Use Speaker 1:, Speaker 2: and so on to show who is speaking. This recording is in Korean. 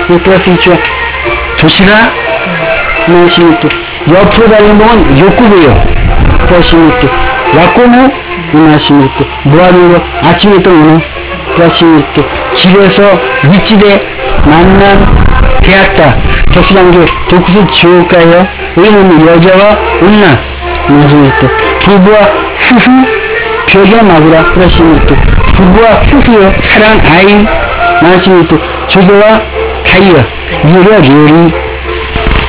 Speaker 1: 플러스 있죠. 도시락 하나씩 또 옆으로 달린 봉은 욕구고요. 플러스 또 약고무 하나씩 또 뭐하는 거 아침에 또 오는 플러스 또 집에서 밑집에 만난 대학가 격수장교 독수 지옥가요. 여기는 여자와 온나 하나씩 또 부부와 후후 벽에 마구라 플러스 또 부부와 후후요 사랑 아이 하나씩 또 조교와 다이어 유력 요리